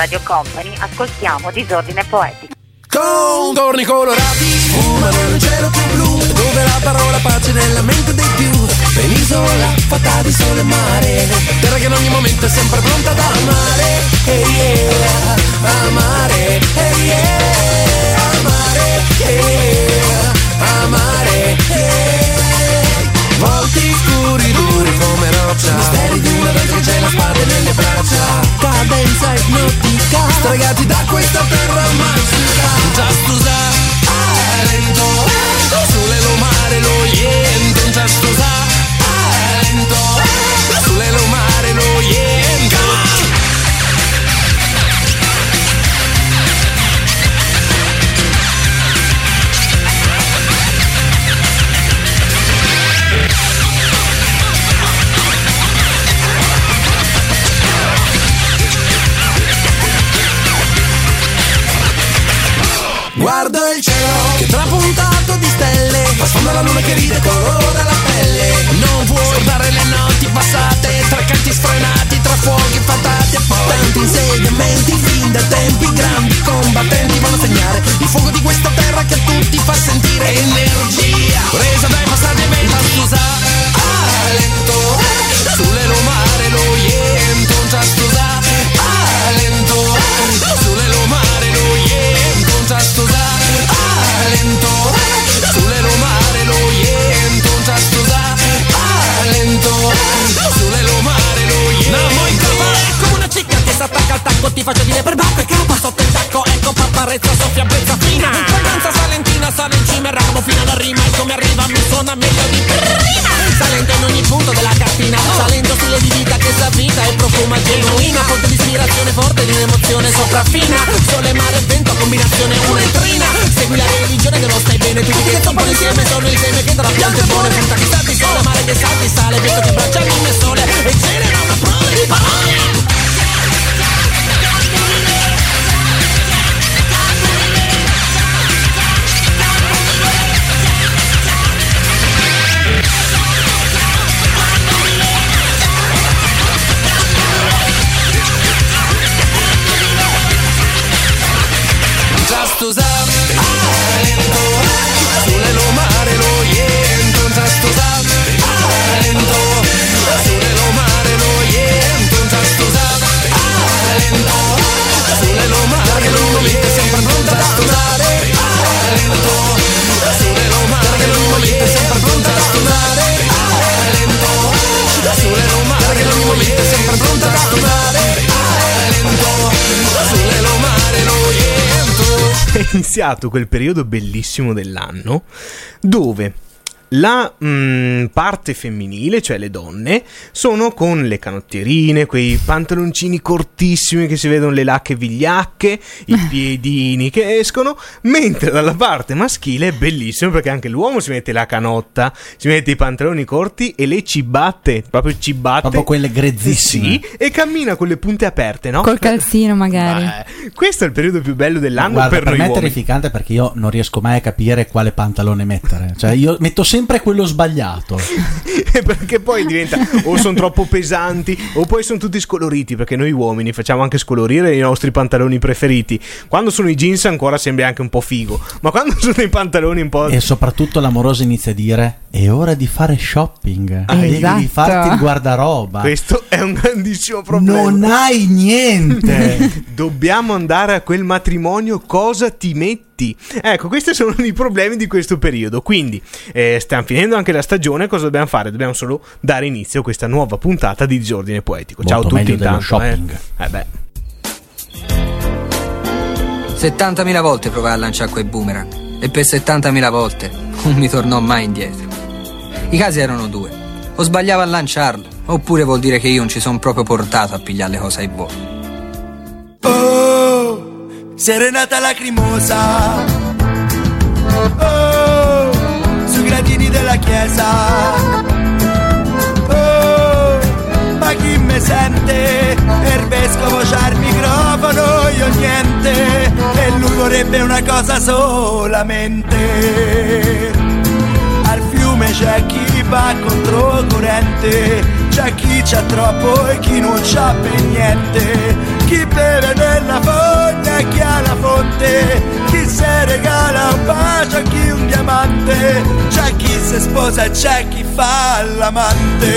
Radio Company ascoltiamo Disordine Poetico. Contorni colorati sfumano in un cielo più blu, dove la parola pace nella mente dei più. Penisola fatta di sole e mare, terra che in ogni momento è sempre pronta ad amare. Hey yeah, amare, hey yeah, amare, yeah, amare, yeah. Volti scuri duri come roccia, misteri di una donna che c'è la spada nelle braccia. Cadenza ipnotica, stregati da questa terra magica. Just to say, lento, sulle lo mare lo yento. Just to say, lento, sulle lo mare lo yento. Guardo il cielo che trapuntato di stelle, fa sfonda la luna che ride, colora la pelle. Non vuoi dare le notti passate, tra canti sfrenati, tra fuochi fatati e poi tanti insediamenti, fin da tempi grandi combattenti vanno a segnare il fuoco di questa terra che a tutti fa sentire energia presa dai passati eventi. Scusa, lento, sulle lo mare lo yento. Scusa, lento, sulle lo mare lo yento. Scusa, lento, sulle lo mare lo yento. Scusa, lento, sulle lo mare lo yento. No, mo' come una cicca che s'attacca al tacco, ti faccio dire per bacco e capa sotto il tacco, ecco paparezza, soffia brezza fina. Fragranza salentina, sale in cima e ramo fino alla rima, e come arriva mi suona meglio di prima. Salento in ogni punto della cartina, salento stile di vita che sa vita e profuma genuina, fonte di ispirazione forte di un'emozione sopraffina. Sole, mare e vento, combinazione un'entrina. Segui la religione che non stai bene, tutti che toppano insieme sono il seme che tra piante buone. Punta che salti sole, mare che salti sale, vento che braccia luna e sole, e genera una prova di parole. Just to lento, sulle lo mare lo yento. Just to lento, sulle lo mare lo yento. Just to lento, sulle lo mare lo yento. Sempre pronta ad stonare. Lento, sulle lo mare lo yento. Sempre pronta ad stonare. Lento, sulle lo mare lo yento. Sempre pronta ad stonare. Lento, sulle lo mare lo yento. È iniziato quel periodo bellissimo dell'anno dove la parte femminile, cioè le donne, sono con le canottierine, quei pantaloncini cortissimi che si vedono le lacche vigliacche, i piedini che escono, mentre dalla parte maschile è bellissimo perché anche l'uomo si mette la canotta, si mette i pantaloni corti e le ciabatte, proprio quelle grezzissime, sì, e cammina con le punte aperte, no? Col calzino magari. Questo è il periodo più bello dell'anno. Guarda, per noi me è uomini terrificante perché io non riesco mai a capire quale pantalone mettere, cioè io metto sempre quello sbagliato. Perché poi diventa o sono troppo pesanti o poi sono tutti scoloriti, perché noi uomini facciamo anche scolorire i nostri pantaloni preferiti. Quando sono i jeans ancora sembra anche un po' figo, ma quando sono i pantaloni un po'... E soprattutto l'amoroso inizia a dire: è ora di fare shopping, esatto. Devi farti il guardaroba. Questo è un grandissimo problema. Non hai niente. Dobbiamo andare a quel matrimonio, cosa ti metti? Ecco, questi sono i problemi di questo periodo. Quindi stiamo finendo anche la stagione. Cosa dobbiamo fare? Dobbiamo solo dare inizio a questa nuova puntata di Disordine Poetico. Molto ciao a tutti meglio dello intanto. Shopping. 70.000 volte provai a lanciare quei boomerang e per 70.000 volte non mi tornò mai indietro. I casi erano due: o sbagliavo a lanciarlo, oppure vuol dire che io non ci sono proprio portato a pigliare le cose ai volo. Oh, serenata lacrimosa, oh, sui gradini della chiesa, oh, ma chi me sente? Per vescovo c'ha il microfono, io niente, e lui vorrebbe una cosa solamente. Al fiume c'è chi va controcorrente, c'è chi c'ha troppo e chi non c'ha per niente. chi beve nella fogna e chi ha la fonte, chi se regala un bacio a chi un diamante, c'è chi se sposa e c'è chi fa l'amante.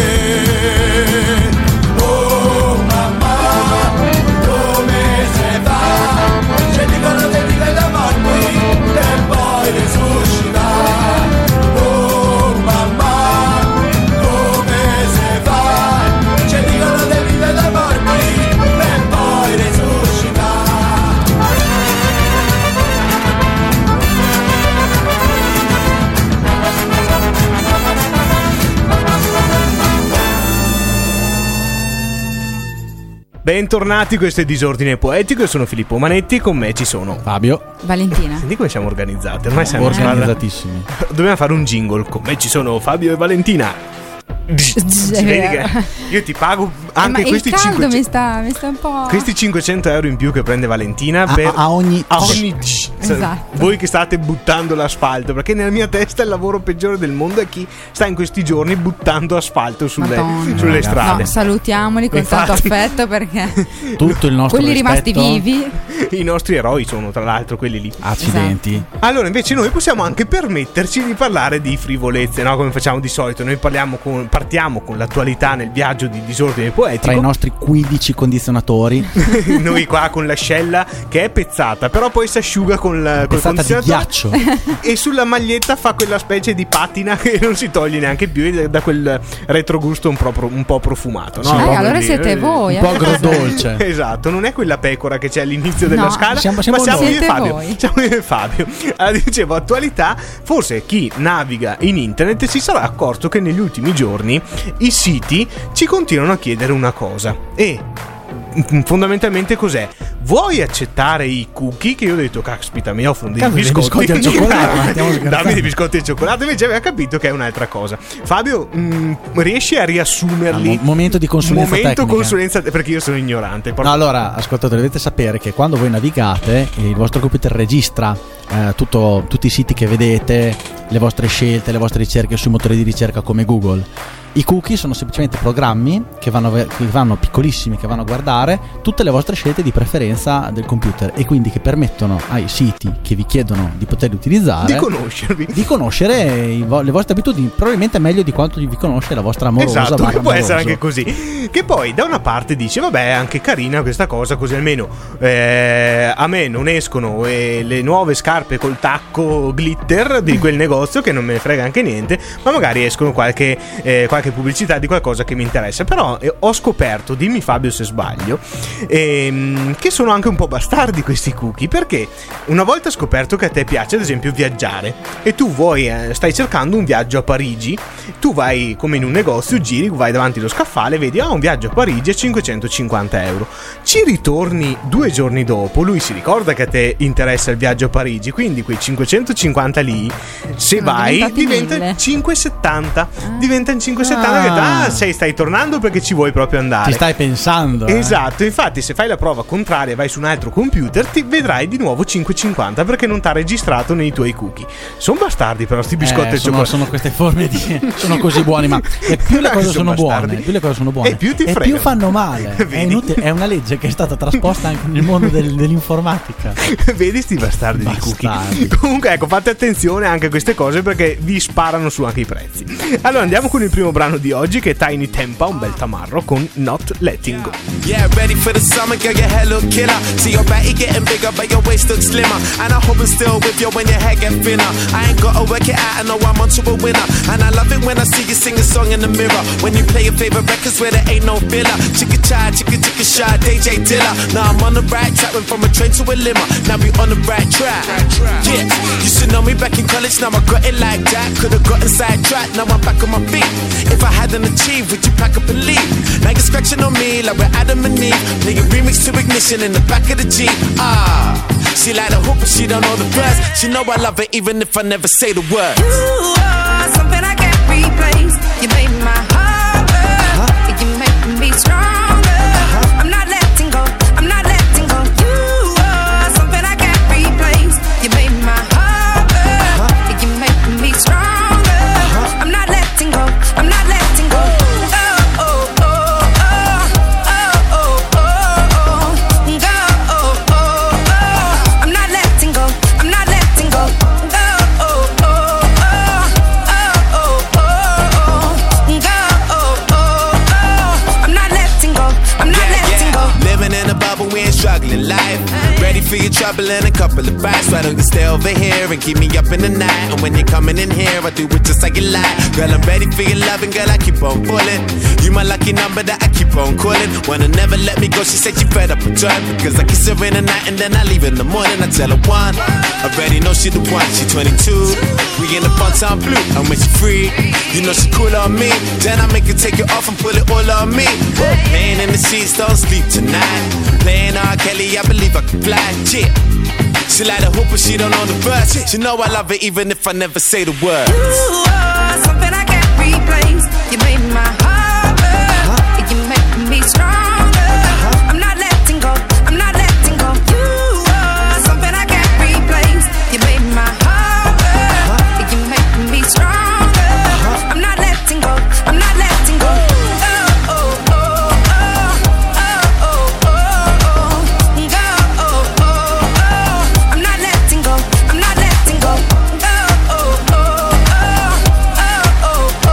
Oh mamma, come se va? C'è dicono che vive da morti e poi risuscita. Oh mamma, come se va? C'è dicono che vive da morti e poi risuscita. Bentornati, questo è Disordine Poetico, io sono Filippo Manetti, con me ci sono Fabio, Valentina. Senti come siamo organizzati, ormai siamo organizzatissimi. Dobbiamo fare un jingle, con me ci sono Fabio e Valentina. Vedi che io ti pago anche ma questi il caldo 500 mi sta un po'. questi 500 euro in più che prende Valentina per a ogni Esatto. voi che state buttando l'asfalto, perché nella mia testa il lavoro peggiore del mondo è chi sta in questi giorni buttando asfalto sulle strade. No, salutiamoli con tanto affetto, perché tutto il nostro quelli rispetto, rimasti vivi, I nostri eroi sono tra l'altro quelli lì. accidenti. Esatto. Allora invece noi possiamo anche permetterci di parlare di frivolezze, no? Come facciamo di solito. Noi partiamo con l'attualità nel viaggio di Disordine Poetico. Tra i nostri 15 condizionatori Noi qua con l'ascella che è pezzata, però poi si asciuga col pezzata di condizionatore ghiaccio. e sulla maglietta fa quella specie di patina che non si toglie neanche più e da quel retrogusto un po' profumato, no? Sì, allora siete voi, un po' agrodolce. Esatto, non è quella pecora che c'è all'inizio della No, scala, siamo ma siamo io e siete Fabio. voi. Siamo io e Fabio. Allora, dicevo, attualità, forse chi naviga in internet si sarà accorto che negli ultimi giorni i siti ci continuano a chiedere una cosa, e fondamentalmente cos'è? Vuoi accettare i cookie? Che io ho detto, caspita, mi offrono dei Cazzo, dei biscotti biscotti al cioccolato, ma stiamo scherzando. dammi dei biscotti al cioccolato. Invece aveva capito che è un'altra cosa. Fabio, riesci a riassumerli? Momento di consulenza tecnica. Consulenza, perché io sono ignorante. No, allora, ascoltatori, dovete sapere che quando voi navigate, il vostro computer registra tutti i siti che vedete, le vostre scelte, le vostre ricerche sui motori di ricerca come Google. I cookie sono semplicemente programmi che vanno piccolissimi, che vanno a guardare tutte le vostre scelte di preferenza del computer, e quindi che permettono ai siti che vi chiedono di poterli utilizzare di conoscere le vostre abitudini, probabilmente meglio di quanto vi conosce la vostra amorosa. Esatto, che può essere amoroso. anche così. Che poi da una parte dice, vabbè, è anche carina questa cosa, così almeno a me non escono le nuove scarpe col tacco glitter di quel negozio, che non me ne frega anche niente, ma magari escono qualche pubblicità di qualcosa che mi interessa. Però ho scoperto, dimmi Fabio se sbaglio, che sono anche un po' bastardi questi cookie, perché una volta scoperto che a te piace ad esempio viaggiare e tu stai cercando un viaggio a Parigi, tu vai come in un negozio, giri, vai davanti allo scaffale, vedi un viaggio a Parigi a 550 euro, ci ritorni 2 giorni dopo, lui si ricorda che a te interessa il viaggio a Parigi, quindi quei 550 lì, se vai, diventa 570, diventa in 570, che stai tornando perché ci vuoi proprio andare, Ci stai pensando. Esatto, infatti se fai la prova contraria, vai su un altro computer, ti vedrai di nuovo 550 perché non t'ha registrato nei tuoi cookie. Sono bastardi però sti biscotti e cioccolato. Sono queste forme di sono così buoni, ma più le cose sono buone, e più ti e fregano. più fanno male. È Vedi? inutile, è una legge che è stata trasposta anche nel mondo dell'informatica. Vedi sti bastardi di cookie. Comunque ecco, fate attenzione anche a queste cose perché vi sparano su anche i prezzi. Allora andiamo con il primo brano di oggi, che è Tiny Tempa, un bel tamarro con Not Letting Go. Yeah, ready for the summer, girl, your hair look killer. See your body getting bigger, but your waist looks slimmer. And I hope I'm still with you when your hair get thinner. I ain't gotta work it out, I know I'm onto a winner. And I love it when I see you sing a song in the mirror. When you play your favorite records where there ain't no filler. Chicka chai, chicka shy, DJ Dilla. Now I'm on the right track, went from a train to a limo. Now we on the right track. Yeah, you should know me back in college, now I got it like that. Could've gotten sidetracked, now I'm back on my feet. If I hadn't achieved, would you pack up and leave? Now you're scratching on me like we're Adam and Eve. Now you remix to Ignition in the back of the Jeep. She like the hook, but she don't know the words. She know I love it even if I never say the words. You are something I can't replace. You made my heart beat. You make me stronger. I'm not letting go. I'm not letting go. You are something I can't replace. You made my heart beat. You make me stronger. I'm not letting go. I'm not letting go. Oh oh oh oh oh oh oh oh. couple of bites. Why don't you stay over here and keep me up in the night? And when you're coming in here, I do it just like you like. Girl, I'm ready for your loving, girl, I keep on pulling. You my lucky number that I keep on calling. Wanna never let me go, she said she fed up with joy. Because I kiss her in the night and then I leave in the morning. I tell her one, already know she the one, she 22. We in the fun time blue, and when she free, you know she cool on me. Then I make her take it off and put it all on me. Laying in the sheets, don't sleep tonight. Playing R. Kelly, I believe I can fly. Yeah. She like the hoop, but she don't know the verse. She know I love it even if I never say the words. You are something I can't replace. You made my heart burn. You make me stronger. I'm not letting go. I'm not letting go. You are something I can't replace. You made my heart burn. You make me stronger. I'm not letting go. I'm not letting go. Oh, oh, oh, oh, oh, oh, oh, oh, oh. I'm not letting go. I'm not letting go. Oh, oh, oh, oh, oh, oh,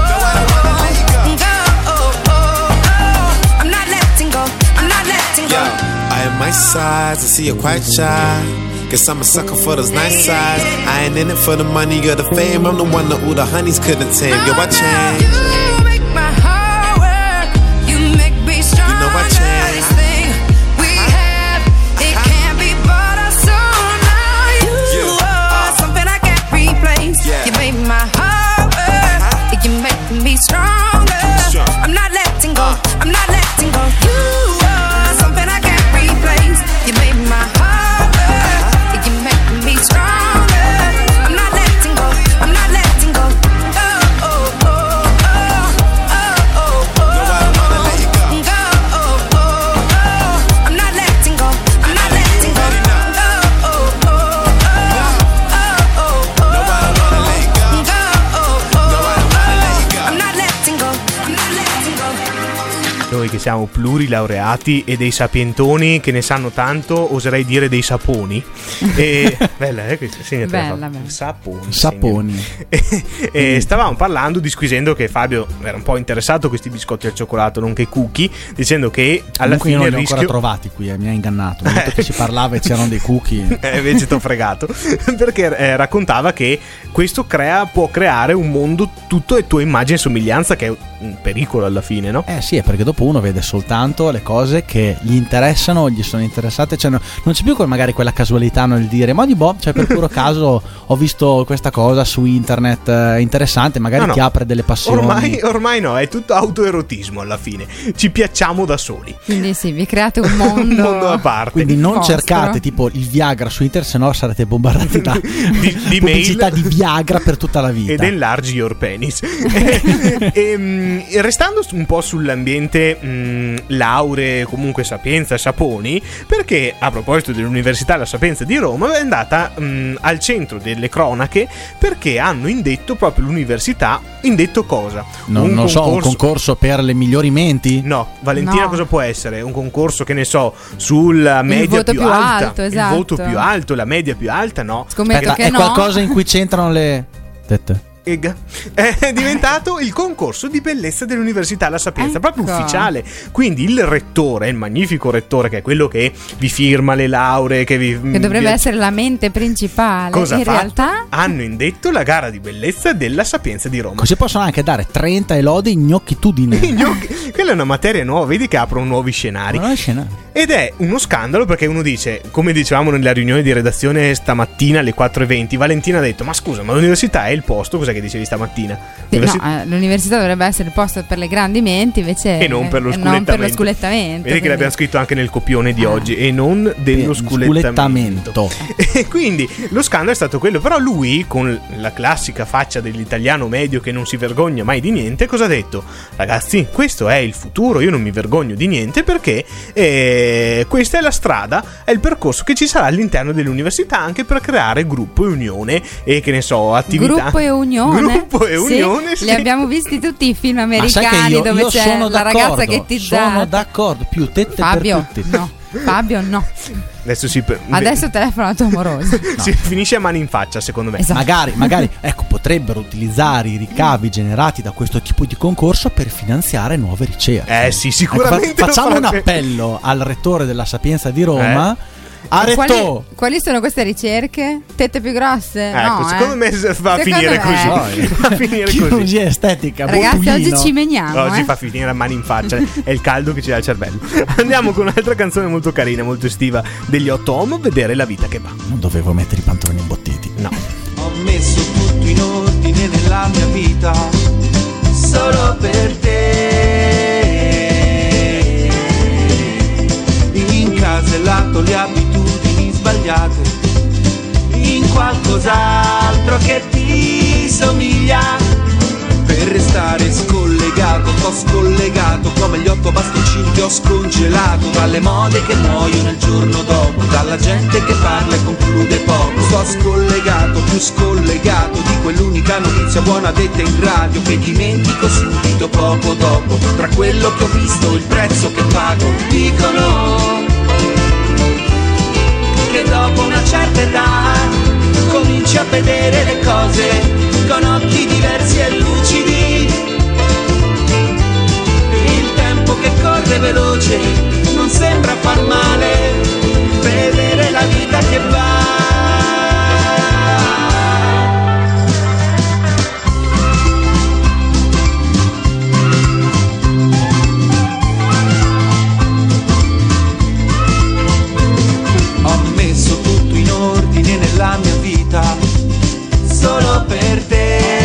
oh. I'm not letting go. I'm not letting go. Yo, I am my size, I see you're quite shy. Guess I'm a sucker for those nice sides. I ain't in it for the money or the fame. I'm the one that all the honeys couldn't tame. Yo, I changed. You make my heart work. You make me stronger. You know I changed. This thing we have, it can't be bought or sold now. You are something I can't replace. Yeah. You make my heart work. You make me stronger. Strong. I'm not letting go. I'm not letting go. You are something I can't replace. You make my heart work. You make me stronger. I'm not letting go. I'm not letting go. Oh, oh, oh, oh, oh, oh, No, I don't wanna let you go. go. Oh, oh, oh. I'm not letting go. I'm not letting go. Oh, oh, oh, oh, oh, oh. No, I don't wanna let you go. Go. Oh, oh, No, I don't wanna let you go. I'm not letting go. I'm not letting go. Noi che siamo plurilaureati e dei sapientoni che ne sanno tanto, oserei dire dei saponi. E bella, segnati la Bella, bella. Saponi. E stavamo parlando, disquisendo che Fabio era un po' interessato a questi biscotti al cioccolato, nonché cookie, dicendo che alla Comunque io fine non il li ho ancora rischio trovati qui, mi ha ingannato. Mi ha detto che si parlava e c'erano dei cookie. invece t'ho fregato perché raccontava che questo può creare un mondo tutto a tua immagine e somiglianza, che è un pericolo alla fine, no? Sì, è perché dopo uno vede soltanto le cose che gli interessano, gli sono interessate, cioè non c'è più magari quella casualità nel dire ma di boh, cioè per puro caso ho visto questa cosa su internet interessante, magari No, ti apre delle passioni. Ormai no, è tutto autoerotismo alla fine, ci piacciamo da soli. Quindi sì, vi create un mondo, Un mondo a parte. Quindi non vostro. cercate tipo il Viagra su internet, se no sarete bombardati da di pubblicità mail di Viagra per tutta la vita. ed enlarge your penis. Restando un po' sull'ambiente lauree, comunque Sapienza, Saponi, perché a proposito dell'Università La Sapienza di Roma è andata al centro delle cronache, perché hanno indetto proprio l'università. Indetto cosa? Non so, un concorso per le migliori menti? No, Valentina, No. cosa può essere? Un concorso, che ne so, sulla media voto più più alta, alto, il esatto. voto più alto, la media più alta, no. Scommetto che è no. qualcosa in cui c'entrano le tette. È diventato il concorso di bellezza dell'Università La Sapienza, Ecco. proprio ufficiale. Quindi il rettore, il magnifico rettore, che è quello che vi firma le lauree, che dovrebbe essere la mente principale. Cosa in fa? realtà Hanno indetto la gara di bellezza della Sapienza di Roma. Così possono anche dare 30 elodi in gnocchitudine. Quella è una materia nuova, vedi che aprono nuovi scenari. Ma non è scena. Ed è uno scandalo, perché uno dice, come dicevamo nella riunione di redazione stamattina alle 4:20, Valentina ha detto: ma scusa, ma l'università è il posto? Cos'è che dicevi stamattina? sì, no, l'università dovrebbe essere il posto per le grandi menti, invece E non per lo sculettamento. Vedi che l'abbiamo scritto anche nel copione di oggi, e non dello sculettamento. E quindi lo scandalo è stato quello. Però lui, con la classica faccia dell'italiano medio che non si vergogna mai di niente, cosa ha detto? Ragazzi, questo è il futuro, io non mi vergogno di niente, perché questa è la strada, è il percorso che ci sarà all'interno dell'università, anche per creare gruppo e unione e, che ne so, attività. Gruppo e unione. Gruppo e unione, sì. Li abbiamo visti tutti i film Ma sai che americani io dove c'è sono la d'accordo, ragazza ghettizzata. sono d'accordo, più tette Fabio, per tutti. no. Fabio, no. Adesso Adesso telefono al tuo amoroso. si finisce a mani in faccia, secondo me. Esatto. Magari ecco, potrebbero utilizzare i ricavi generati da questo tipo di concorso per finanziare nuove ricerche. Sì, sicuramente Ecco, facciamo lo un farebbe. appello al rettore della Sapienza di Roma Aretto! Quali sono queste ricerche? Tette più grosse? Ecco, No, secondo me va a Secondo finire me- così. Va a finire così. Chirurgia estetica. Ragazzi, botulino. oggi ci meniamo. Oggi fa finire a mani in faccia. È il caldo che ci dà il cervello. Andiamo con un'altra canzone molto carina, molto estiva degli 8 Homo, Vedere la vita che va. Non dovevo mettere i pantaloni imbottiti. No. Ho messo tutto in ordine nella mia vita, solo per te. Incasellato le abitudini sbagliate in qualcos'altro che ti somiglia. Per restare scollegato, t'ho scollegato come gli 8 bastoncini che ho scongelato. Dalle mode che muoiono il giorno dopo, dalla gente che parla e conclude poco. Sto scollegato, più scollegato di quell'unica notizia buona detta in radio che dimentico subito poco dopo. Tra quello che ho visto e il prezzo che pago, dicono che dopo una certa età cominci a vedere le cose con occhi diversi e lucidi. Il tempo che corre veloce non sembra far male, vedere la vita che va. Ho messo tutto in ordine nella mia vita, solo per te.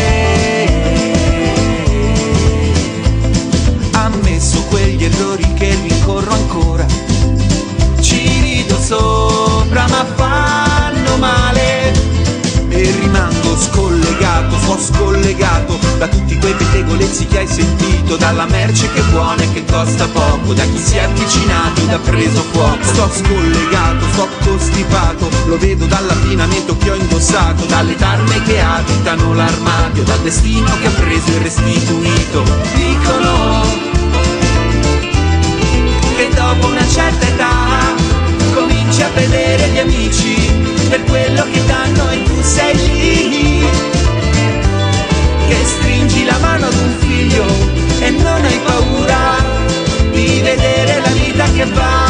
Ammesso quegli errori che rincorro ancora, ci rido sopra ma fanno male. E rimango scollegato, sto scollegato da tutti quei pettegolezzi che hai sentito, dalla merce che è buona e che costa poco, da chi si è avvicinato ed ha preso fuoco. Sto scollegato, sto costipato, lo vedo dall'abbinamento che ho indossato, dalle tarme che abitano l'armadio, dal destino che ha preso e restituito. Dicono che dopo una certa età cominci a vedere gli amici per quello che danno e tu sei lì, che stringi la mano ad un figlio e non hai paura di vedere la vita che va.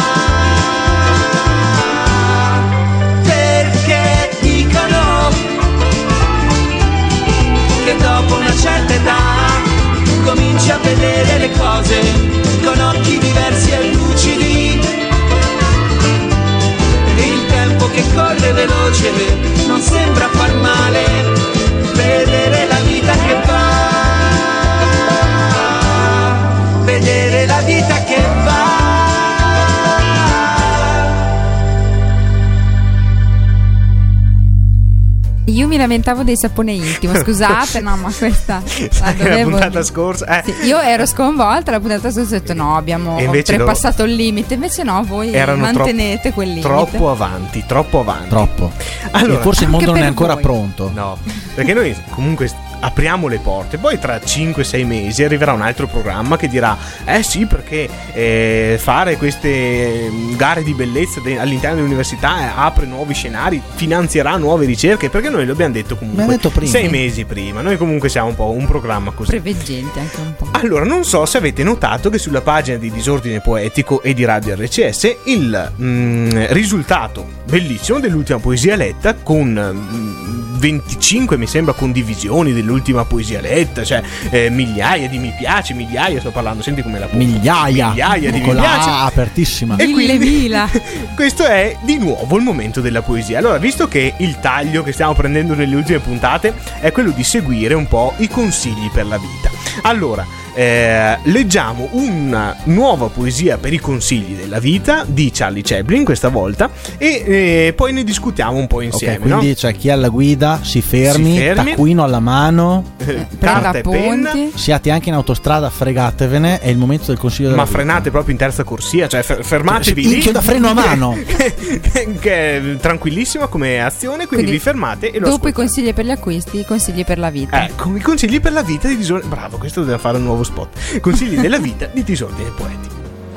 Perché dicono che dopo una certa età cominci a vedere le cose con occhi diversi e lucidi. Il tempo che corre veloce non sembra far male, vedere la vita che va, vedere la vita che va. Io mi lamentavo dei sapone intimo, scusate, no, ma questa la La dovevo puntata dire. scorsa Sì, io ero sconvolta, la puntata scorsa ho detto no, abbiamo E invece oltrepassato il limite, invece no, voi erano mantenete quel limite. troppo avanti. Troppo. Allora, E forse il mondo anche non è per ancora voi. pronto. no, perché noi comunque apriamo le porte, poi tra 5-6 mesi arriverà un altro programma che dirà sì, perché fare queste gare di bellezza all'interno dell'università apre nuovi scenari, finanzierà nuove ricerche, perché noi lo abbiamo detto comunque L'abbiamo detto prima. 6 mesi prima. Noi comunque siamo un po' un programma così. Preveggente anche un po'. Allora, non so se avete notato che sulla pagina di Disordine Poetico e di Radio RCS il risultato bellissimo dell'ultima poesia letta, con 25 mi sembra condivisioni dell'ultima poesia letta, cioè migliaia di mi piace, migliaia sto parlando, senti come la Migliaia di con mi piace. la A apertissima. E quindi Mila. questo è di nuovo il momento della poesia. Allora, visto che il taglio che stiamo prendendo nelle ultime puntate è quello di seguire un po' i consigli per la vita, allora leggiamo una nuova poesia per i consigli della vita di Charlie Chaplin questa volta, e poi ne discutiamo un po' insieme. Ok, quindi no? c'è chi è alla guida, si fermi, taccuino alla mano, Carta e penna. appunti. siate anche in autostrada, fregatevene, è il momento del consiglio della Ma vita. frenate proprio in terza corsia, cioè fermatevi lì. Inchio da freno a mano. che è tranquillissima come azione, quindi vi fermate e lo Dopo i ascoltate. consigli per gli acquisti, i consigli per la vita. Ecco, i consigli per la vita di Disordine. Bravo, questo deve fare un nuovo spot. Consigli della vita di Disordine Poetico.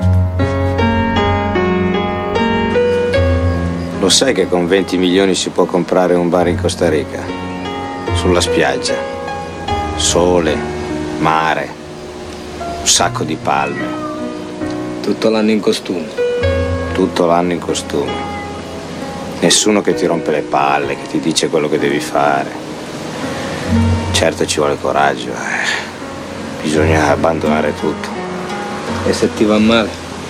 Lo sai che con 20 milioni si può comprare un bar in Costa Rica? Sulla spiaggia. Sole, mare, un sacco di palme. Tutto l'anno in costume. Tutto l'anno in costume. Nessuno che ti rompe le palle, che ti dice quello che devi fare. Certo ci vuole coraggio, bisogna abbandonare tutto. E se ti va male?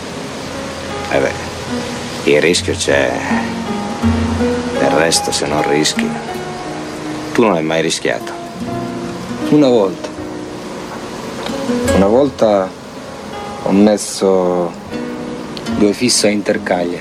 Il rischio c'è. Del resto, se non rischi. Tu non hai mai rischiato? Una volta ho messo 2 fisso a Intercagliari.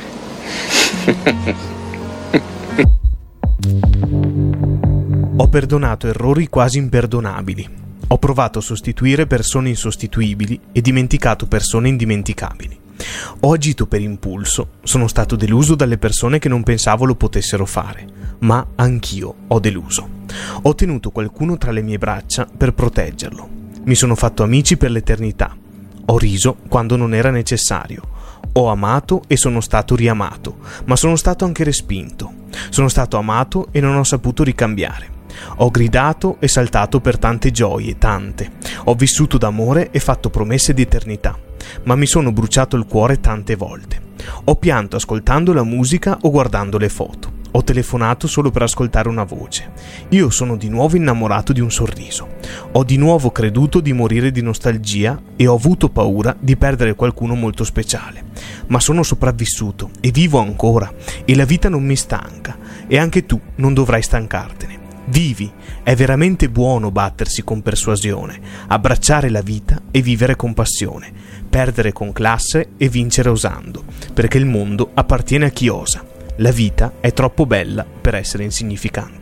Ho perdonato errori quasi imperdonabili. Ho provato a sostituire persone insostituibili e dimenticato persone indimenticabili. Ho agito per impulso, sono stato deluso dalle persone che non pensavo lo potessero fare, ma anch'io ho deluso. Ho tenuto qualcuno tra le mie braccia per proteggerlo. Mi sono fatto amici per l'eternità. Ho riso quando non era necessario. Ho amato e sono stato riamato, ma sono stato anche respinto. Sono stato amato e non ho saputo ricambiare. Ho gridato e saltato per tante gioie, tante. Ho vissuto d'amore e fatto promesse di eternità, ma mi sono bruciato il cuore tante volte. Ho pianto ascoltando la musica o guardando le foto. Ho telefonato solo per ascoltare una voce. Io sono di nuovo innamorato di un sorriso. Ho di nuovo creduto di morire di nostalgia e ho avuto paura di perdere qualcuno molto speciale. Ma sono sopravvissuto e vivo ancora e la vita non mi stanca e anche tu non dovrai stancartene. Vivi, è veramente buono battersi con persuasione, abbracciare la vita e vivere con passione, perdere con classe e vincere osando, perché il mondo appartiene a chi osa. La vita è troppo bella per essere insignificante.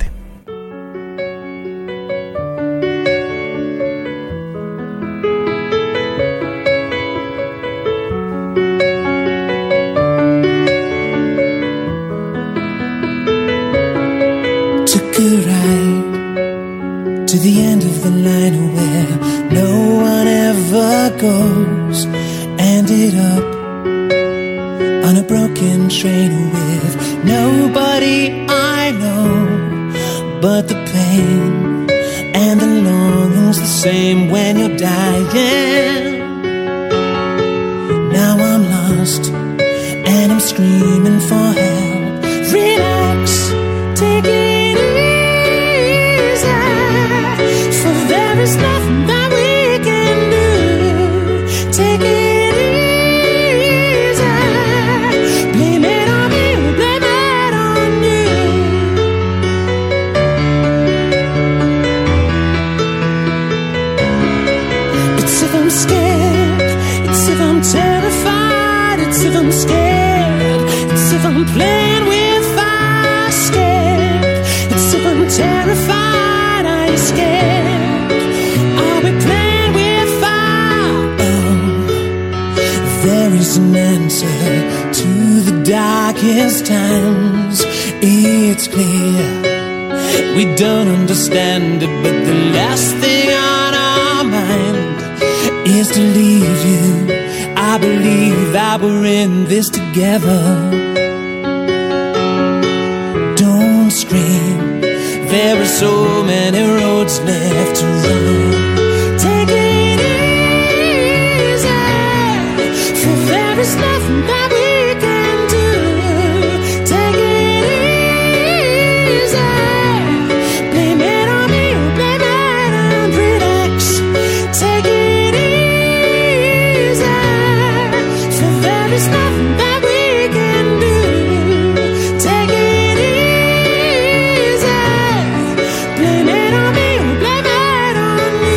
Took a ride to the end of the line where no one ever goes. Ended up on a broken train with nobody I know, but the pain and the longing's the same when you're dying. Now I'm lost and I'm screaming for help. Relax, take it easy, for there is nothing that we can do. Take it terrified, it's if I'm scared, it's if I'm playing with fire, scared, it's if I'm terrified, are you scared, are we playing with fire? Oh, there is an answer to the darkest times, it's clear, we don't understand it, but the last thing on our mind is to leave you. I believe that we're in this together. Don't scream, there are so many roads left to run. Take it easy, for there is nothing that we can do. Take it easy, blame it on me or blame it on relax. Take it there's nothing that we can do. Take it easy. Blame it on me or blame it on you.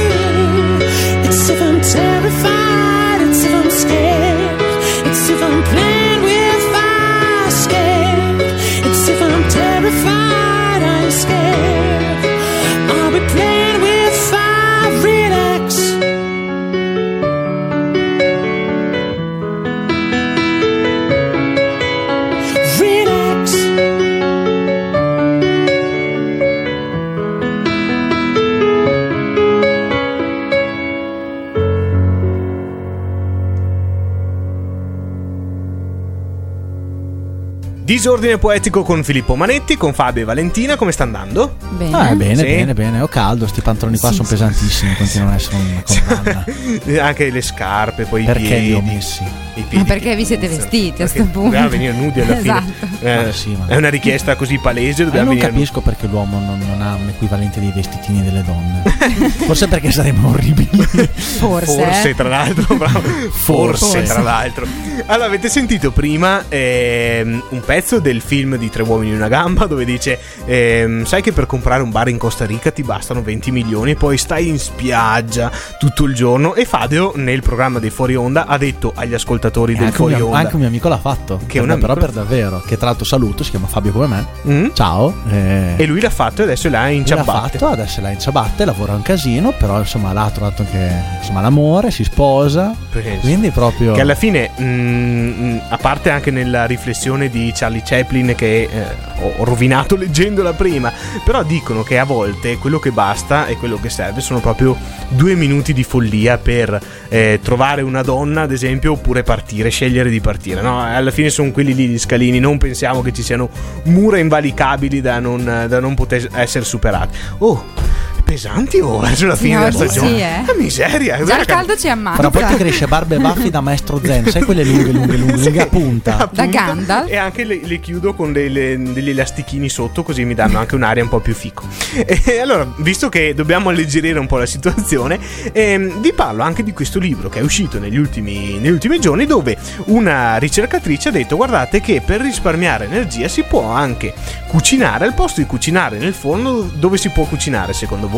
Disordine poetico con Filippo Manetti, con Fabio e Valentina. Come sta andando? Bene. Bene, bene. Ho caldo, sti pantaloni qua sono pesantissimi, continuano a essere una condanna. Anche le scarpe, poi Perché i piedi. li ho messi? I piedi Ma perché vi siete vestiti a sto punto? Dobbiamo venire nudi alla fine. Esatto. Sì, ma È una richiesta così palese. Dobbiamo non venire capisco perché l'uomo non ha un equivalente dei vestitini delle donne. Forse perché saremmo orribili. Forse tra l'altro, bravo. Forse tra l'altro. Allora, avete sentito prima un pezzo del film di Tre uomini in una gamba dove dice sai che per comprare un bar in Costa Rica ti bastano 20 milioni e poi stai in spiaggia tutto il giorno. E Fabio nel programma dei Fuori Onda ha detto agli ascoltatori del Fuori Onda, anche un mio amico l'ha fatto, che però per davvero, che tra l'altro saluto, si chiama Fabio come me. Ciao. E lui l'ha fatto e adesso l'ha in ciabatte. Adesso l'ha in ciabatte, lavora un casino, però insomma l'ha trovato che insomma l'amore, si sposa. Quindi proprio che alla fine a parte anche nella riflessione di Charlie Chaplin che ho rovinato leggendola prima, però dicono che a volte quello che basta e quello che serve sono proprio 2 minuti di follia per trovare una donna, ad esempio, oppure partire, scegliere di partire, no? Alla fine sono quelli lì gli scalini, non pensiamo che ci siano mura invalicabili da non poter essere superati. Pesanti sulla fine della stagione. Sì, miseria. Già il caldo ci ammazza. Però poi ti cresce barba e baffi da maestro Zen, sai quelle lunghe a punta. Da Gandalf. E anche le chiudo con degli elastichini sotto, così mi danno anche un'aria un po' più fico. E allora, visto che dobbiamo alleggerire un po' la situazione, vi parlo anche di questo libro che è uscito negli ultimi giorni, dove una ricercatrice ha detto: guardate che per risparmiare energia si può anche cucinare, al posto di cucinare nel forno, dove si può cucinare secondo voi?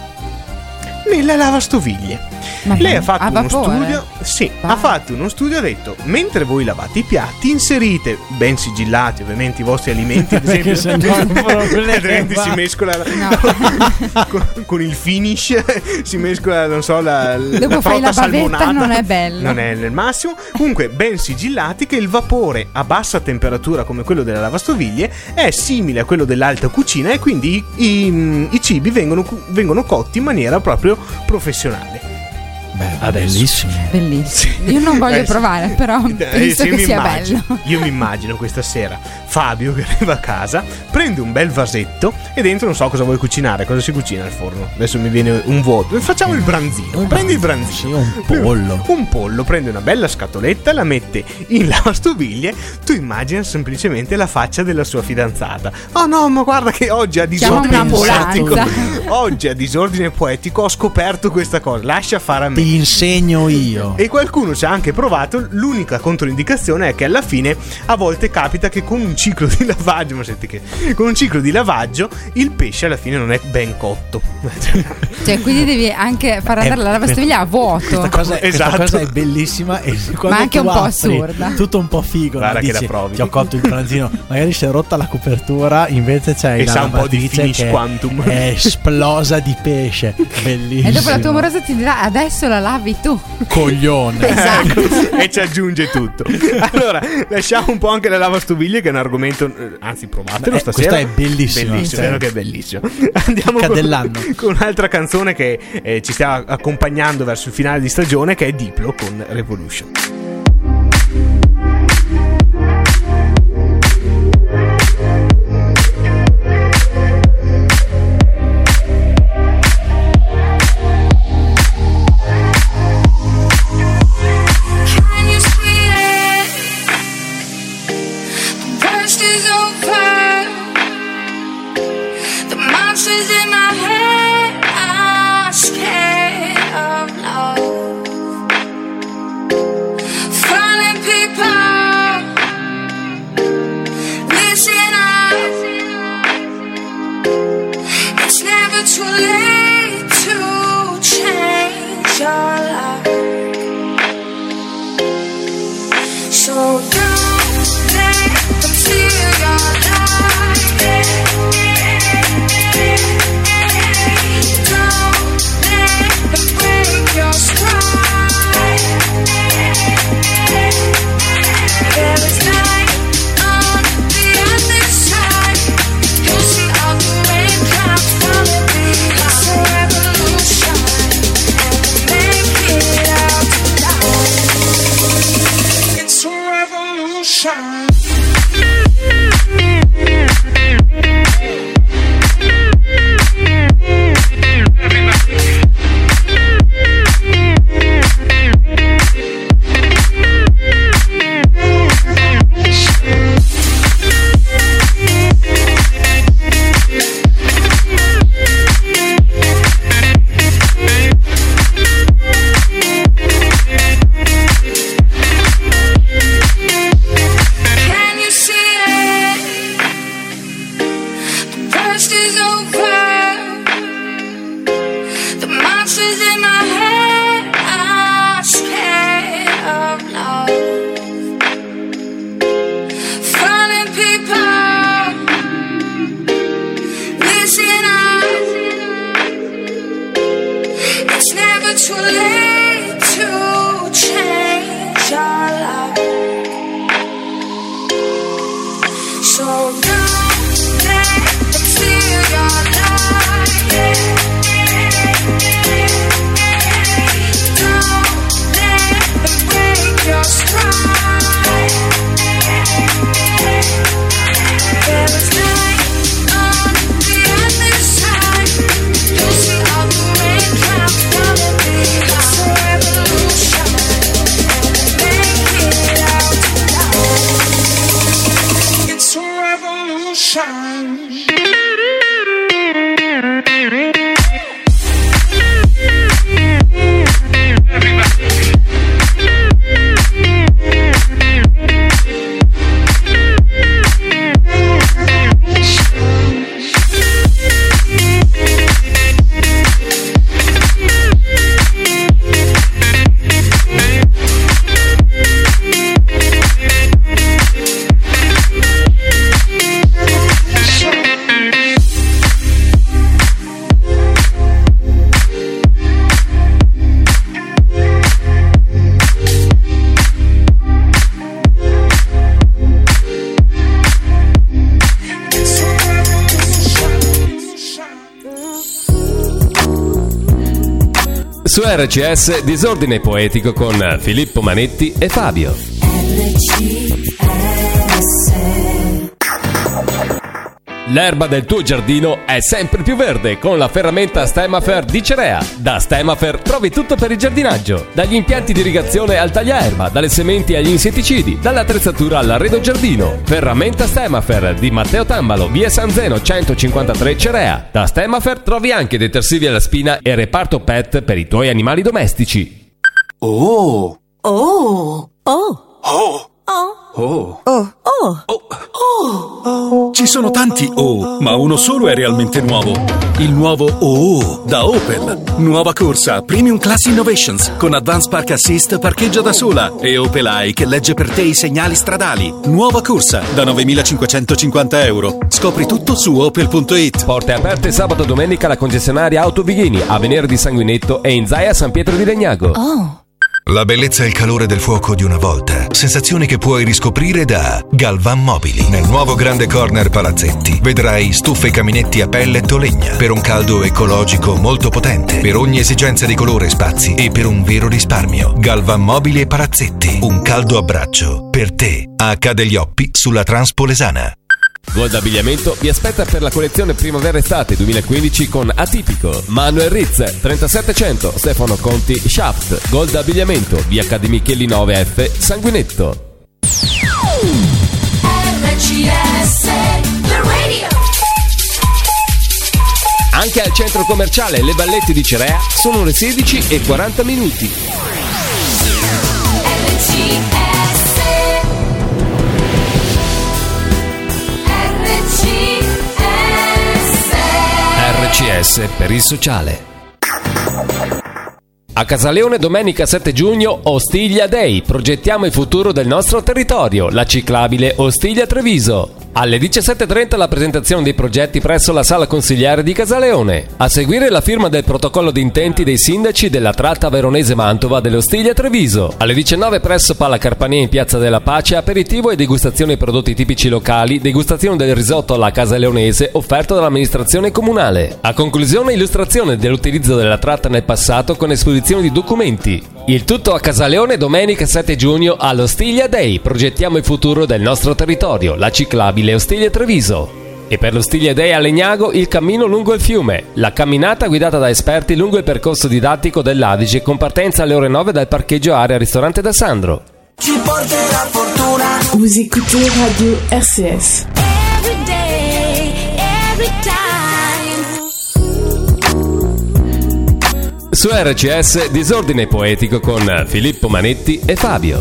Nella lavastoviglie. Lei ha fatto uno studio. Sì, ha fatto uno studio, ha detto: mentre voi lavate i piatti, inserite, ben sigillati ovviamente, i vostri alimenti, ad esempio, si mescola con il finish, si mescola, non so, la dopo fai la bavetta, non è bello, non è nel massimo. Comunque ben sigillati, che il vapore a bassa temperatura come quello della lavastoviglie è simile a quello dell'alta cucina, e quindi i cibi vengono cotti in maniera proprio professionionale. Bellissimo. Io non voglio provare, però penso che sia bello. Io mi immagino questa sera Fabio che arriva a casa, prende un bel vasetto e dentro non so cosa vuoi cucinare. Cosa si cucina al forno? Adesso mi viene un vuoto. Facciamo il branzino. Prendi il branzino. Un pollo. Prende una bella scatoletta, la mette in lavastoviglie. Tu immagina semplicemente la faccia della sua fidanzata. Oh no, ma guarda che oggi a disordine poetico. Oggi a disordine poetico ho scoperto questa cosa. Lascia fare a me. Ti insegno io. E qualcuno ci ha anche provato. L'unica controindicazione è che alla fine a volte capita che con un ciclo di lavaggio, ma senti che con un ciclo di lavaggio il pesce alla fine non è ben cotto. Cioè, quindi devi anche far andare la lavastoviglie a vuoto. Questa cosa è bellissima, e ma anche un po' assurda. Tutto un po' figo. Guarda, dici, che la provi. Ti ho cotto il pranzino, magari si è rotta la copertura, invece c'è la un po' di finish quantum, è esplosa di pesce. Bellissimo. E dopo la tua amorosa ti dirà: adesso la lavi tu, coglione. Esatto. E ci aggiunge tutto. Allora lasciamo un po' anche la lavastoviglie, che è un argomento, anzi provatelo stasera. Questa è bellissima. Bellissimo, vero che è bellissimo. Andiamo con un'altra canzone che ci sta accompagnando verso il finale di stagione, che è Diplo con Revolution. It's a revolution. Su RCS Disordine Poetico con Filippo Manetti e Fabio. L'erba del tuo giardino è sempre più verde con la ferramenta Stemafer di Cerea. Da Stemafer trovi tutto per il giardinaggio, dagli impianti di irrigazione al tagliaerba, dalle sementi agli insetticidi, dall'attrezzatura all'arredo giardino. Ferramenta Stemafer di Matteo Tambalo, via San Zeno 153 Cerea. Da Stemafer trovi anche detersivi alla spina e reparto pet per i tuoi animali domestici. Oh! Oh! Oh! Oh! Oh! Oh! Oh! Ci sono tanti oh, ma uno solo è realmente nuovo. Il nuovo oh da Opel. Nuova corsa Premium Class Innovations con Advanced Park Assist parcheggia da sola e Opel Eye che legge per te i segnali stradali. Nuova corsa da 9.550 euro. Scopri tutto su opel.it. Porte aperte sabato e domenica alla concessionaria Auto Vighini a Venere di Sanguinetto e in Zaia San Pietro di Legnago. Oh! La bellezza e il calore del fuoco di una volta. Sensazioni che puoi riscoprire da Galvan Mobili. Nel nuovo grande corner Palazzetti vedrai stufe e caminetti a pellet o legna per un caldo ecologico molto potente, per ogni esigenza di colore e spazi e per un vero risparmio. Galvan Mobili e Palazzetti. Un caldo abbraccio per te. A Cadeglioppi sulla Transpolesana. Gold Abbigliamento vi aspetta per la collezione primavera-estate 2015 con Atipico, Manuel Ritz, 3700, Stefano Conti, Shaft. Gold Abbigliamento, via Accademichelli 9F, Sanguinetto. RCS, the radio. Anche al centro commerciale Le Balletti di Cerea sono le 16:40. RCS per il sociale. A Casaleone domenica 7 giugno Ostiglia Day. Progettiamo il futuro del nostro territorio. La ciclabile Ostiglia Treviso. Alle 17:30 la presentazione dei progetti presso la sala consigliare di Casaleone. A seguire la firma del protocollo di intenti dei sindaci della tratta veronese-Mantova dell'Ostiglia Treviso. Alle 19 presso Pala Carpania in Piazza della Pace aperitivo e degustazione dei prodotti tipici locali, degustazione del risotto alla casaleonese offerto dall'amministrazione comunale. A conclusione illustrazione dell'utilizzo della tratta nel passato con esposizione di documenti. Il tutto a Casaleone domenica 7 giugno all'Ostiglia Day. Progettiamo il futuro del nostro territorio. La ciclabile Ostiglia Treviso. E per l'Ostiglia Day a Legnago il cammino lungo il fiume. La camminata guidata da esperti lungo il percorso didattico dell'Adige con partenza alle ore 9 dal parcheggio area ristorante da Sandro. Ci porterà fortuna. Vous écoutez Radio RCS. Every day, every time. Su RCS Disordine Poetico con Filippo Manetti e Fabio.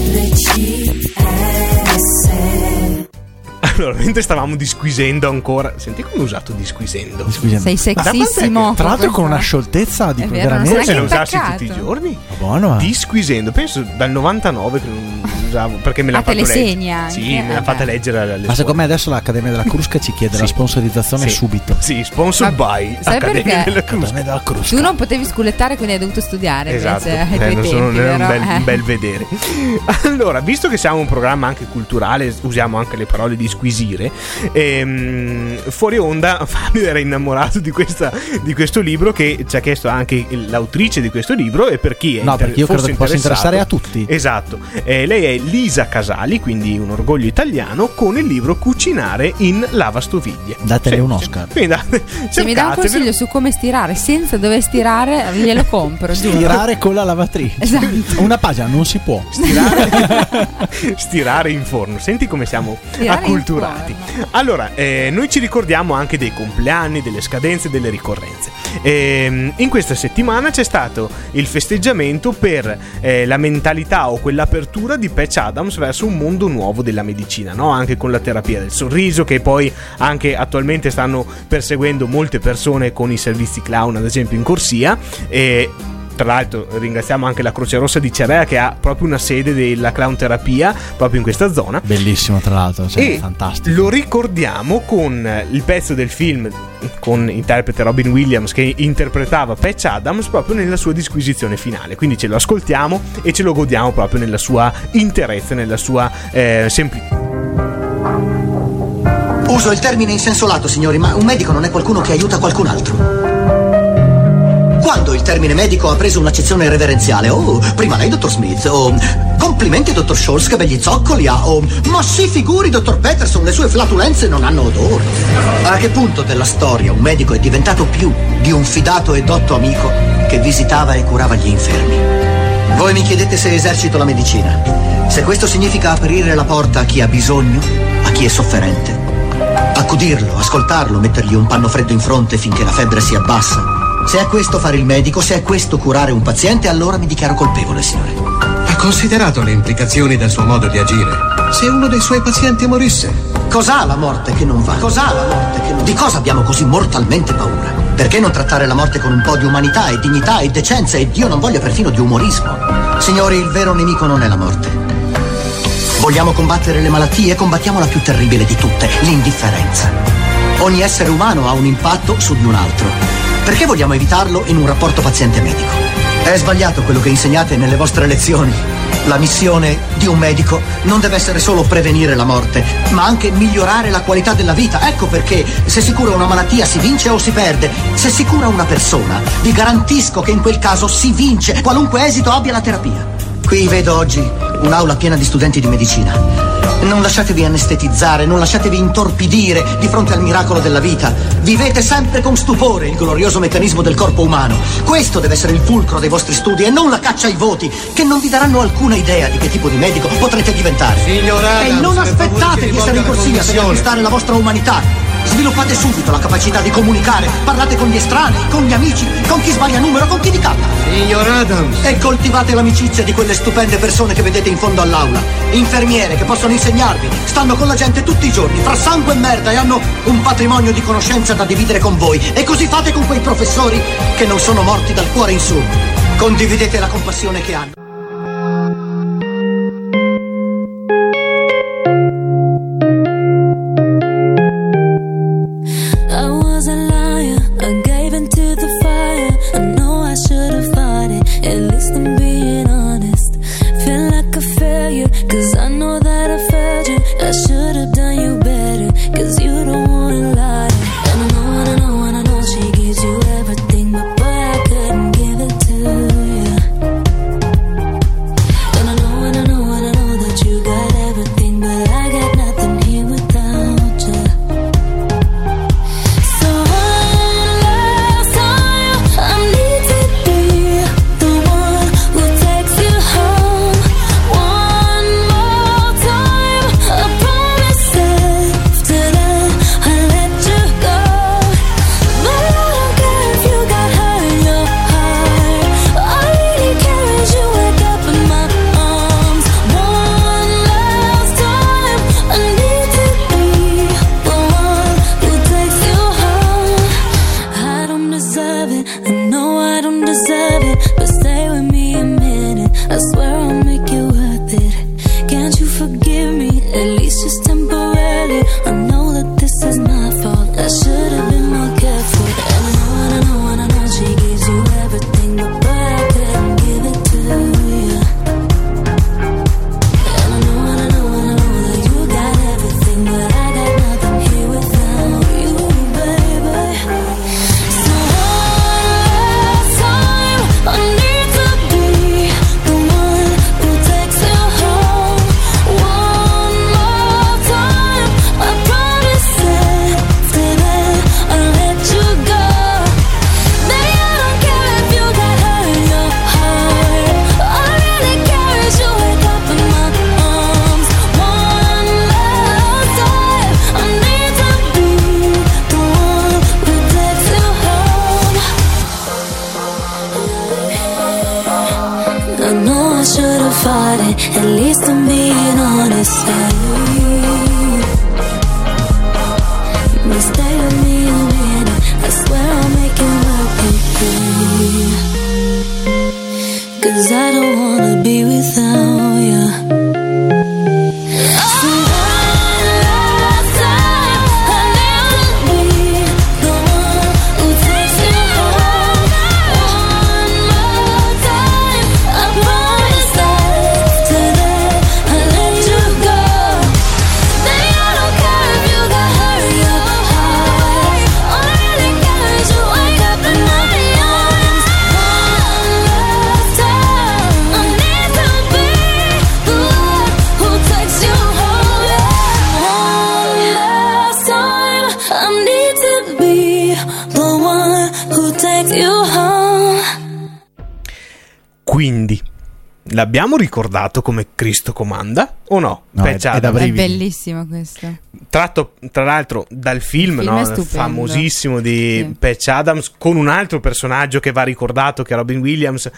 Allora, mentre stavamo disquisendo ancora. Senti come ho usato disquisendo. Sei sexissimo. Tra l'altro con una scioltezza di veramente. Se lo usassi intaccato. tutti i giorni. Buono, Disquisendo. Penso dal 99 che non usavo. Perché me l'ha te fatto le leggere. segni anche. Sì, me l'ha fatta leggere alle Ma scuole. secondo me adesso l'Accademia della Crusca ci chiede la sponsorizzazione subito. Sì, sponsor by sai Accademia perché? della Crusca. Della Crusca. Tu non potevi sculettare, quindi hai dovuto studiare. Esatto, invece, ai tuoi non tempi, era però, un bel vedere. Allora, visto che siamo un programma anche culturale, usiamo anche le parole di squisire. Fuori onda Fabio era innamorato di questo libro che ci ha chiesto anche l'autrice di questo libro e per chi è perché io credo fosse che possa interessato. interessare a tutti. Esatto. Lei è Lisa Casali, quindi un orgoglio italiano, con il libro Cucinare in lavastoviglie. Datele un Oscar. Quindi se mi dà un consiglio su come stirare senza dover stirare, glielo compro. Giuro. Stirare con la lavatrice. Esatto. Una pagina non si può. Stirare in forno. Senti come siamo Stirare acculturati. Allora, noi ci ricordiamo anche dei compleanni, delle scadenze, delle ricorrenze. In questa settimana c'è stato il festeggiamento per la mentalità o quell'apertura di Patch Adams verso un mondo nuovo della medicina, no? Anche con la terapia del sorriso, che poi anche attualmente stanno perseguendo molte persone con i servizi clown, ad esempio in corsia. Tra l'altro ringraziamo anche la Croce Rossa di Cerea che ha proprio una sede della clown terapia proprio in questa zona. Bellissimo, tra l'altro, e fantastico. Lo ricordiamo con il pezzo del film con interprete Robin Williams che interpretava Patch Adams proprio nella sua disquisizione finale. Quindi ce lo ascoltiamo e ce lo godiamo proprio nella sua interezza, nella sua semplicità. Uso il termine in senso lato, signori, ma un medico non è qualcuno che aiuta qualcun altro. Quando il termine medico ha preso un'accezione reverenziale. Oh, prima lei, dottor Smith. Oh, complimenti, dottor Scholz, che begli zoccoli ha. Oh, ma si figuri, dottor Peterson, le sue flatulenze non hanno odore. A che punto della storia un medico è diventato più di un fidato e dotto amico che visitava e curava gli infermi? Voi mi chiedete se esercito la medicina. Se questo significa aprire la porta a chi ha bisogno, a chi è sofferente, accudirlo, ascoltarlo, mettergli un panno freddo in fronte finché la febbre si abbassa. Se è questo fare il medico, se è questo curare un paziente, allora mi dichiaro colpevole, signore. Ha considerato le implicazioni del suo modo di agire? Se uno dei suoi pazienti morisse? Cos'ha la morte che non va? Cos'ha la morte che non va? Di cosa abbiamo così mortalmente paura? Perché non trattare la morte con un po' di umanità e dignità e decenza e Dio non voglia perfino di umorismo? Signori, il vero nemico non è la morte. Vogliamo combattere le malattie? Combattiamo la più terribile di tutte, l'indifferenza. Ogni essere umano ha un impatto su di un altro. Perché vogliamo evitarlo in un rapporto paziente-medico? È sbagliato quello che insegnate nelle vostre lezioni. La missione di un medico non deve essere solo prevenire la morte, ma anche migliorare la qualità della vita. Ecco perché se si cura una malattia si vince o si perde. Se si cura una persona, vi garantisco che in quel caso si vince, qualunque esito abbia la terapia. Qui vedo oggi un'aula piena di studenti di medicina. Non lasciatevi anestetizzare, non lasciatevi intorpidire di fronte al miracolo della vita. Vivete sempre con stupore il glorioso meccanismo del corpo umano. Questo deve essere il fulcro dei vostri studi e non la caccia ai voti, che non vi daranno alcuna idea di che tipo di medico potrete diventare. Signor Adams, e non aspettate di essere in corsia per acquistare la vostra umanità. Sviluppate subito la capacità di comunicare. Parlate con gli estranei, con gli amici, con chi sbaglia numero, con chi vi canta. Signor Adams. E coltivate l'amicizia di quelle stupende persone che vedete in fondo all'aula. Infermiere che possono insegnarvi, stanno con la gente tutti i giorni, fra sangue e merda, e hanno un patrimonio di conoscenza da dividere con voi. E così fate con quei professori che non sono morti dal cuore in su. Condividete la compassione che hanno. At least I'm being honest. But stay with me a minute. I swear I'll make it work with you. 'Cause I don't wanna be without you. take you home. Quindi l'abbiamo ricordato come Cristo comanda o no? No, Patch è da Adams. È brividi. bellissimo questo. Tratto tra l'altro dal film, Il film no? è stupendo. famosissimo di Sì. Patch Adams, con un altro personaggio che va ricordato, che è Robin Williams.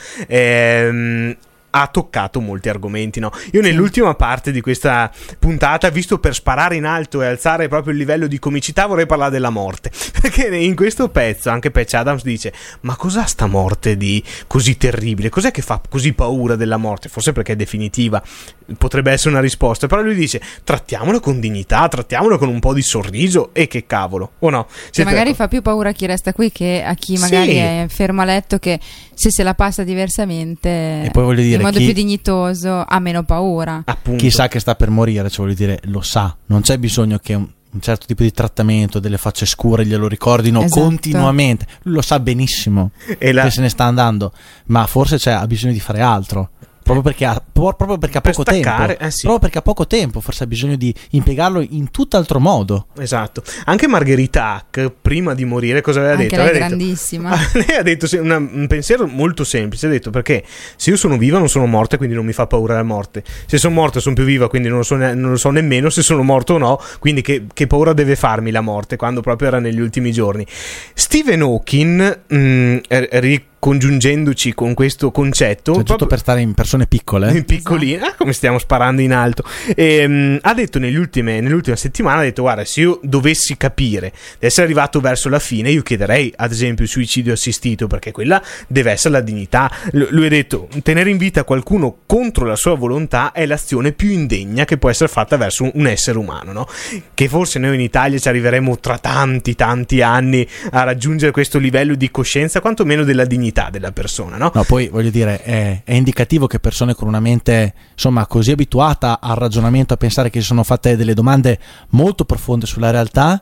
Ha toccato molti argomenti, no? Io nell'ultima parte di questa puntata, visto per sparare in alto e alzare proprio il livello di comicità, vorrei parlare della morte, perché in questo pezzo anche Patch Adams dice: ma cos'ha sta morte di così terribile? Cos'è che fa così paura della morte? Forse perché è definitiva, potrebbe essere una risposta, però lui dice: trattiamola con dignità, trattiamola con un po' di sorriso, e che cavolo, o no? Cioè, magari fa più paura a chi resta qui che a chi magari Sì. è fermo a letto, che se la passa diversamente, E poi voglio dire, in modo chi- più dignitoso, ha meno paura. Appunto. Chi sa che sta per morire, cioè voglio dire, lo sa, non c'è bisogno che un certo tipo di trattamento, delle facce scure glielo ricordino Esatto. continuamente. Lui lo sa benissimo E la- che se ne sta andando, ma forse ha bisogno di fare altro. Proprio perché ha Per poco staccare, tempo. sì. Proprio perché ha poco tempo, forse ha bisogno di impiegarlo in tutt'altro modo. Esatto. Anche Margherita Hack, prima di morire, cosa aveva Anche detto? lei è Aveva detto- grandissima. Lei ha detto un pensiero molto semplice. Ha detto: perché se io sono viva non sono morta, quindi non mi fa paura la morte. Se sono morta sono più viva, quindi non lo so nemmeno se sono morto o no. Quindi che paura deve farmi la morte, quando proprio era negli ultimi giorni. Stephen Hawking, congiungendoci con questo concetto, Cioè, tutto per stare in persone piccole. piccolina, come stiamo sparando in alto, ha detto nell'ultima settimana, ha detto: guarda, se io dovessi capire di essere arrivato verso la fine, io chiederei ad esempio il suicidio assistito, perché quella deve essere la dignità. Lui ha detto: tenere in vita qualcuno contro la sua volontà è l'azione più indegna che può essere fatta verso un essere umano, no? Che forse noi in Italia ci arriveremo tra tanti anni a raggiungere questo livello di coscienza, quantomeno della dignità della persona, no? No, poi voglio dire, è indicativo che persone con una mente, insomma, così abituata al ragionamento, a pensare che si sono fatte delle domande molto profonde sulla realtà,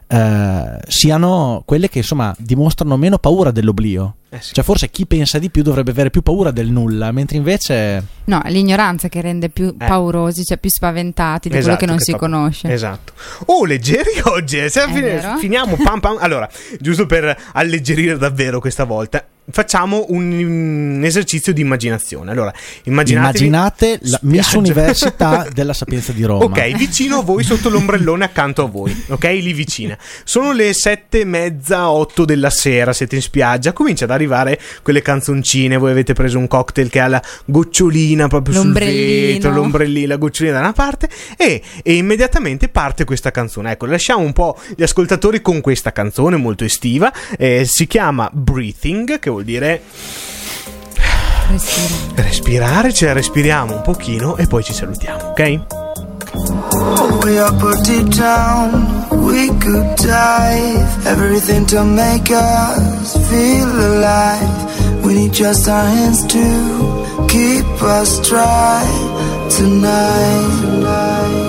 siano quelle che, insomma, dimostrano meno paura dell'oblio. Sì. Cioè, forse chi pensa di più dovrebbe avere più paura del nulla, mentre invece No, è l'ignoranza che rende più paurosi, cioè più spaventati di quello che non si conosce. Esatto. Leggeri oggi. Vero? Finiamo pam pam. Allora, giusto per alleggerire davvero questa volta, facciamo un esercizio di immaginazione. Allora, immaginate la Miss Università della Sapienza di Roma. Ok, vicino a voi, sotto l'ombrellone accanto a voi, ok? Lì vicina. Sono le 7:30, 8 della sera, siete in spiaggia, comincia ad arrivare quelle canzoncine, voi avete preso un cocktail che ha la gocciolina proprio sul vetro, l'ombrellino, la gocciolina da una parte, e immediatamente parte questa canzone. Ecco, lasciamo un po' gli ascoltatori con questa canzone molto estiva, si chiama Breathing, che vuol dire respirare, cioè respiriamo un pochino e poi ci salutiamo, ok? We are put it down, we could dive. Everything to make us feel alive. We need just our hands to keep us dry tonight.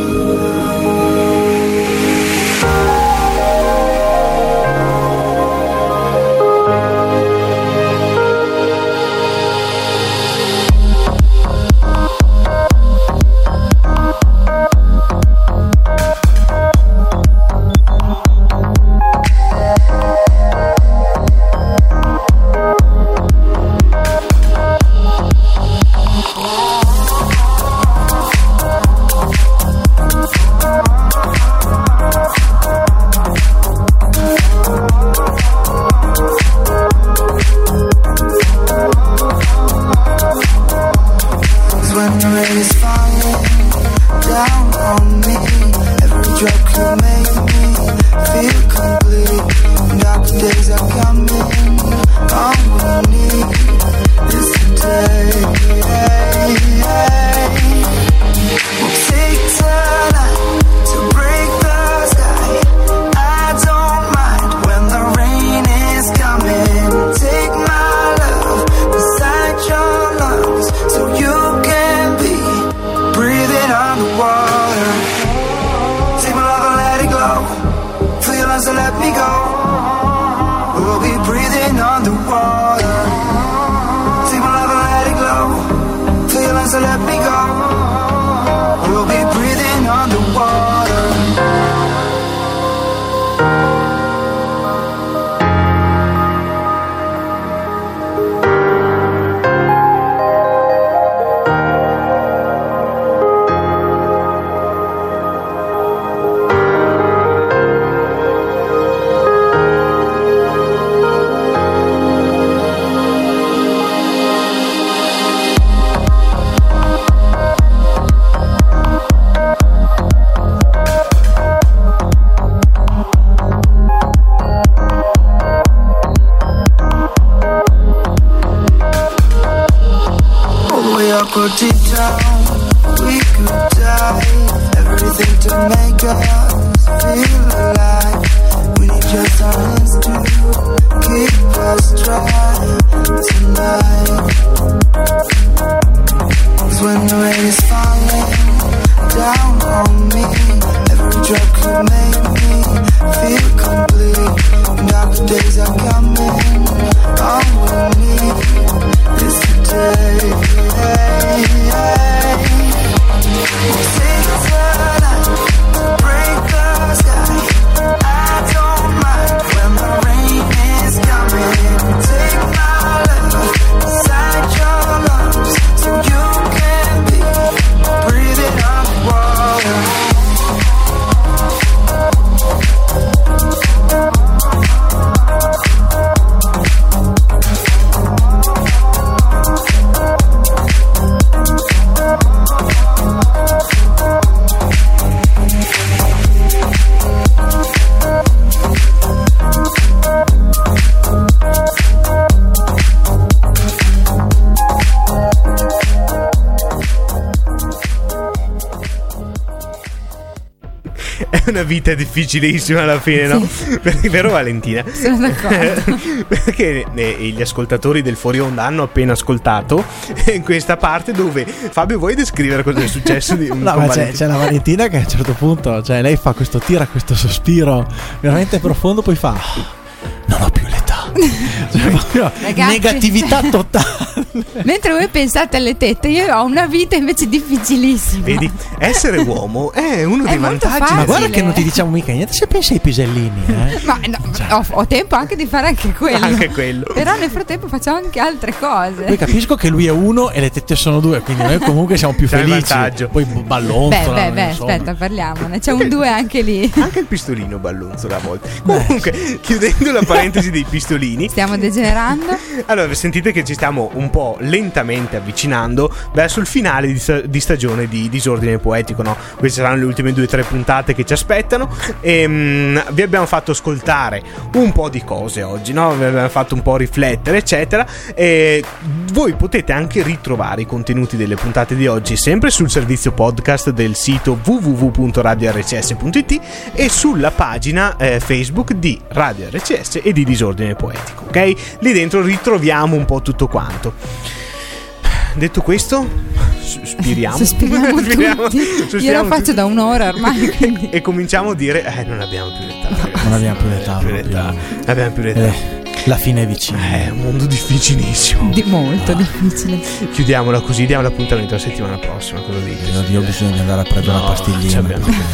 When the rain is falling down on me, every drop can make me feel complete. And dark days are coming, all we need is today. We'll take tonight to break the sky. I don't mind when the rain is coming. Take my love beside your lungs, so you can be breathing underwater. Take my love and let it go. Feel your lungs and let me go. We'll be breathing underwater. Take my love and let it go. Feel your lungs and let me go. We'll be breathing underwater. put it down. We could die, everything to make us feel alive. We need just our hands to keep us dry tonight. 'Cause when the rain is falling down on me, every drop could make me feel complete. Darker days are coming, all we need is today. Sing tonight, break the sky. I don't mind when the rain is coming. Take my love inside your lungs, so you can be breathing underwater. È una vita difficilissima alla fine, no? Vero Valentina? Sono d'accordo. Perché gli ascoltatori del Fuori Onda hanno appena ascoltato in questa parte dove Fabio, vuoi descrivere cosa è successo? No, ma c'è la Valentina che a un certo punto, cioè lei fa tira questo sospiro veramente profondo, poi fa: non ho più l'età. Cioè, ragazzi, negatività totale. Mentre voi pensate alle tette, io ho una vita invece difficilissima. Vedi, essere uomo è uno dei vantaggi. facile. Ma guarda che non ti diciamo mica niente se pensi ai pisellini, Ma no, ho tempo anche di fare anche quello. Anche quello. Però nel frattempo facciamo anche altre cose. Poi capisco che lui è uno e le tette sono due, quindi noi comunque siamo più C'è il felici. vantaggio. Poi ballonzola. Beh, aspetta, parliamone. C'è un 2 anche lì. Anche il pistolino ballonzola a volte. Comunque, chiudendo la parentesi dei pistolini, stiamo degenerando. Allora, sentite che ci stiamo un po' lentamente avvicinando verso il finale di stagione di Disordine Poetico, no? Queste saranno le ultime 2 o 3 puntate che ci aspettano. E vi abbiamo fatto ascoltare un po' di cose oggi, no? Vi abbiamo fatto un po' riflettere, eccetera. E voi potete anche ritrovare i contenuti delle puntate di oggi sempre sul servizio podcast del sito www.radiorcs.it e sulla pagina Facebook di Radio RCS e di Disordine Poetico, ok? Lì dentro ritroviamo un po' tutto quanto. Detto questo, sospiriamo tutti. Io lo faccio da un'ora ormai, quindi. E cominciamo a dire non abbiamo più l'età. Non abbiamo più l'età. Non abbiamo più l'età. La fine è vicina. È un mondo difficilissimo. Molto difficile. Chiudiamola così, diamo l'appuntamento la settimana prossima. Cosa dici? Io ho bisogno di andare a prendere una pastiglina.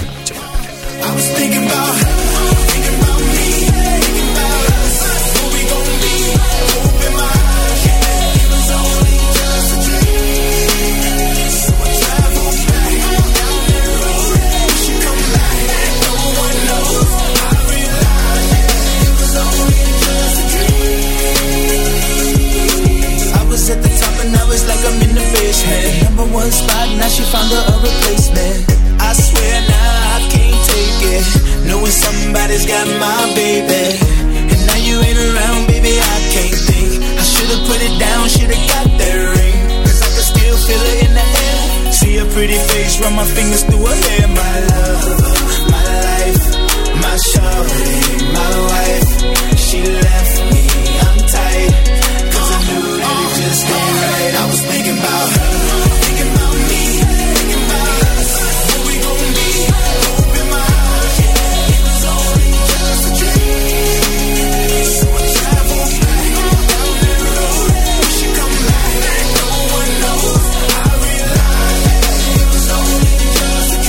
At the top and now it's like I'm in the basement. Number one spot, now she found her a replacement. I swear now I can't take it, knowing somebody's got my baby. And now you ain't around, baby, I can't think. I should've put it down, should've got that ring, 'cause I can still feel it in the air. See her pretty face, run my fingers through her hair. My love, my life, my shawty, my wife. She left me, I'm tight, 'cause I knew that it just ain't right. I was thinking about her, thinking about me, thinking about us. What we gon' be? Open my eyes, yeah. It was only just a dream. So I travel back down that road. We should come back, no one knows. I realized it was only just a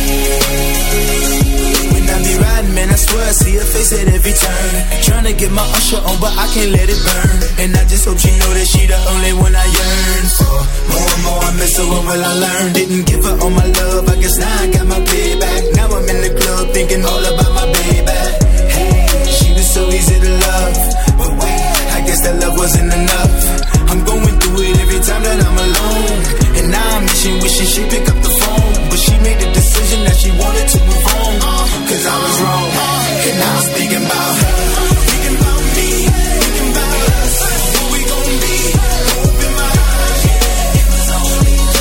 dream. When I be riding, man, I swear I see her face at every turn. Trying to get my usher on, but I can't let it burn. And I just hope she know that she the only one I yearn for. More and more I miss her, what will I learn? Didn't give her all my love, I guess now I got my payback. Now I'm in the club thinking all about my baby. Hey, she was so easy to love, but wait, I guess that love wasn't enough. I'm going through it every time that I'm alone, and now I'm wishing she'd pick up the phone. But she made the decision that she wanted to move on, 'cause I was wrong, and I was thinking about her, thinking about me, thinking about us. What we gon' be? Open my eyes, yeah. It was only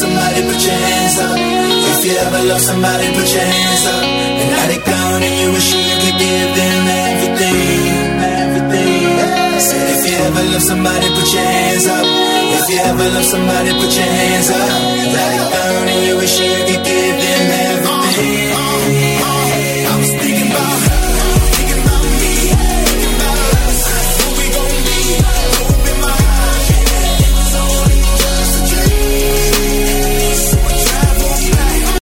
somebody, put your hands up. If you ever love somebody, put your hands up. And now they gone and you wish you could give them everything, everything. Said if you ever love somebody, put your hands up. If you ever love somebody, put your hands up. Now they gone and you wish you could give them